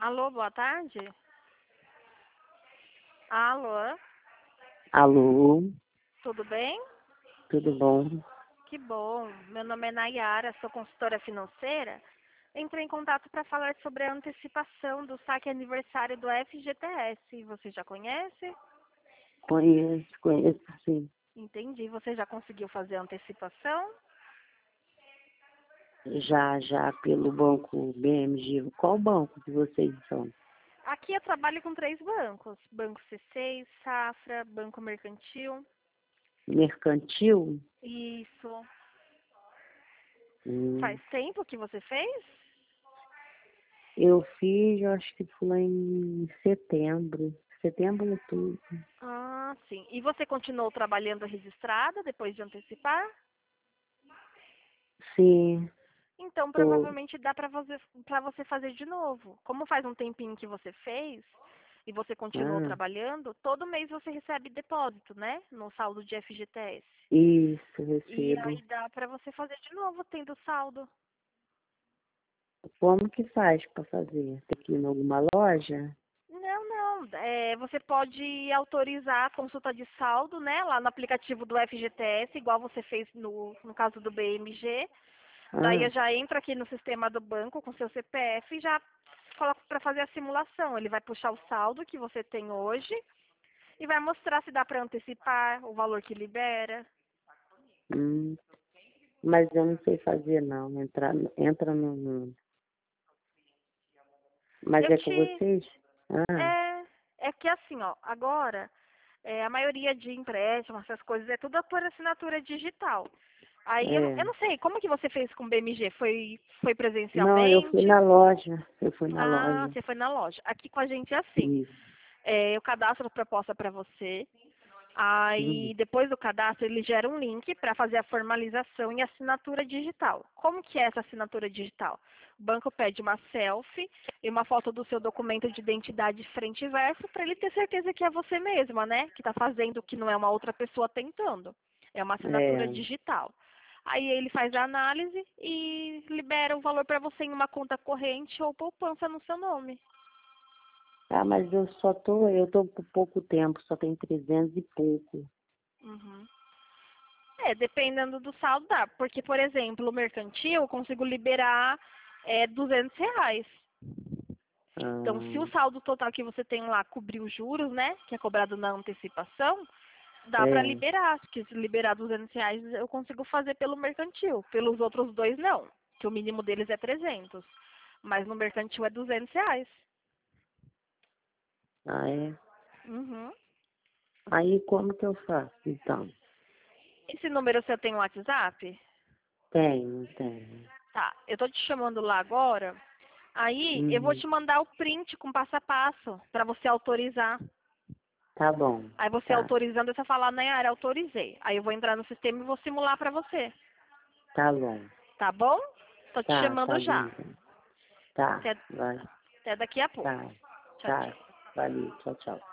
Alô, boa tarde. Alô, Alô, tudo bem? tudo bom? Que bom. Meu nome é Nayara, sou consultora financeira. Entrei em contato para falar sobre a antecipação do saque aniversário do FGTS. Você já conhece? Conheço sim. Entendi. Você já conseguiu fazer a antecipação? Já pelo banco BMG. Qual banco que vocês são? Aqui eu trabalho com 3 bancos: Banco C6, Safra, Banco Mercantil. Mercantil? Isso. Hum, Faz tempo que você fez? eu fiz, eu acho que foi lá em setembro. Setembro, outubro. Ah, sim. E você continuou trabalhando registrada depois de antecipar? Sim, Então, tô. provavelmente dá para você fazer de novo. Como faz um tempinho que você fez e você continuou Ah, trabalhando, todo mês você recebe depósito, né? No saldo de FGTS. isso, E recebo. aí dá para você fazer de novo, tendo saldo. Como que faz para fazer? Tem que ir em alguma loja? Não, não. Você pode autorizar a consulta de saldo, né? Lá no aplicativo do FGTS, igual você fez no caso do BMG. Daí Ah, já entra aqui no sistema do banco com seu CPF e já coloca para fazer a simulação. Ele vai puxar o saldo que você tem hoje e vai mostrar se dá para antecipar o valor que libera. hum, mas eu não sei fazer não. Entra no. Mas Eu é com te. vocês? Ah, É que assim, ó, agora a maioria de empréstimos, essas coisas, é tudo por assinatura digital. Aí eu é. não sei, como que você fez com o BMG? Foi Não, eu fui presencialmente? na loja. Eu fui na Ah, loja. você foi na loja. Aqui com a gente é assim. Isso. Eu cadastro a proposta para você. Hum, Aí, depois do cadastro, ele gera um link para fazer a formalização e assinatura digital. Como que é essa assinatura digital? O banco pede uma selfie e uma foto do seu documento de identidade frente e verso para ele ter certeza que é você mesma, né? Que está fazendo, que não é uma outra pessoa tentando. É uma assinatura é. digital. Aí ele faz a análise e libera o valor para você em uma conta corrente ou poupança no seu nome. Ah, mas eu tô por pouco tempo, só tem 300 e pouco. Uhum. Dependendo do saldo dá. Porque, por exemplo, o mercantil eu consigo liberar R$ 200. Então, se o Ah, saldo total que você tem lá cobrir os juros, né, que é cobrado na antecipação, dá para é. liberar. Porque se liberar R$ 200 eu consigo fazer pelo mercantil. Pelos outros dois, não. Que o mínimo deles é 300. Mas no mercantil é R$ 200. Ah, é. Uhum. Aí como que eu faço, então? Esse número você tem um WhatsApp? Tenho. Tá, eu tô te chamando lá agora. Aí eu vou Uhum. te mandar o print com passo a passo para você autorizar. Tá bom, Aí você tá. autorizando, você fala, Nayara, autorizei. Aí eu vou entrar no sistema e vou simular para você. Tá bom. Tá bom? Tô te Tá chamando bom já. então. Tá, Até, vai. até daqui a pouco. Tá, Tchau, tá. tchau. Valeu, tchau, tchau.